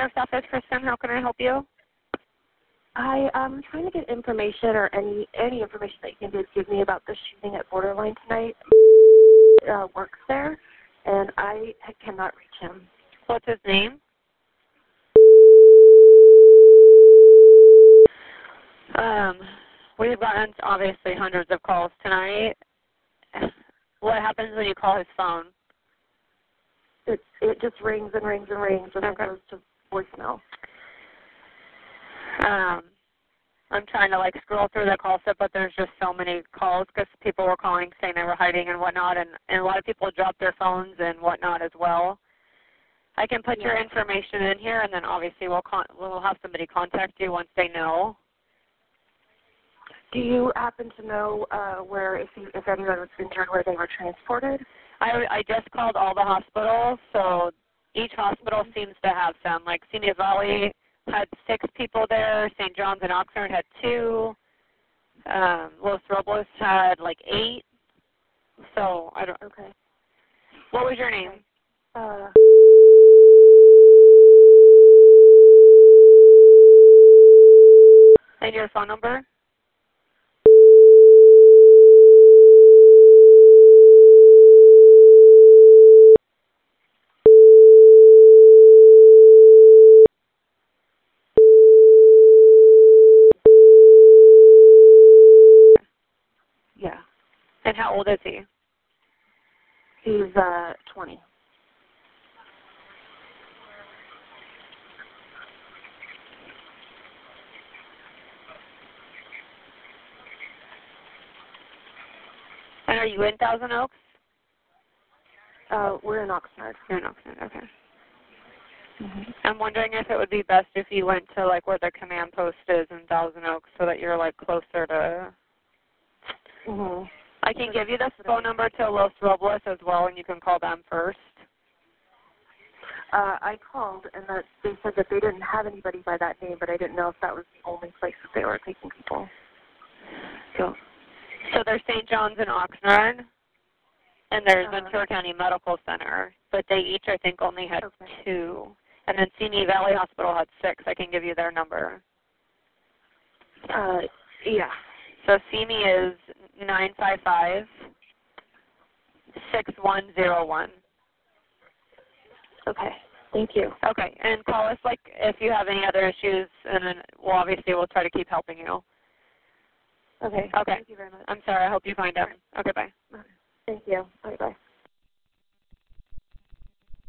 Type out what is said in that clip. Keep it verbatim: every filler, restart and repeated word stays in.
Sheriff's Office, Kristen. How can I help you? Hi, I'm trying to get information or any any information that you can just give me about the shooting at Borderline tonight. Uh, works there, and I cannot reach him. What's his name? Um, we've gotten obviously hundreds of calls tonight. What happens when you call his phone? It it just rings and rings and rings and Okay. then goes to voicemail. Um, I'm trying to like scroll through the call set, but there's just so many calls because people were calling saying they were hiding and whatnot, and, and a lot of people dropped their phones and whatnot as well. I can put Yeah. your information in here, and then obviously we'll con- we'll have somebody contact you once they know. Do you happen to know uh, where, if you, if anyone was injured, where they were transported? I, I just called all the hospitals, so each hospital seems to have some. Like Simi Valley had six people there. Saint John's and Oxnard had two. Um, Los Robles had like eight. So I don't. Okay. What was your name? Uh, And your phone number? yeah. And how old is he? He's uh twenty. And are you in Thousand Oaks? Uh, we're in Oxnard. You're in Oxnard, okay. Mm-hmm. I'm wondering if it would be best if you went to like where the command post is in Thousand Oaks so that you're like closer to. Mm-hmm. I can give you the phone number to Los Robles as well, and you can call them first. Uh, I called, and that they said that they didn't have anybody by that name, but I didn't know if that was the only place that they were taking people. So, So there's Saint John's in Oxnard, and there's Uh-huh. Ventura County Medical Center, but they each, I think, only had Okay. two. And then Simi Valley Hospital had six. I can give you their number. uh, yeah. So Simi is nine five five, six one zero one. Okay. Thank you. Okay, and call us like if you have any other issues, and then we'll obviously we'll try to keep helping you. Okay. Okay. Thank you very much. I'm sorry. I hope you find them. Okay, bye. Thank you. Bye bye.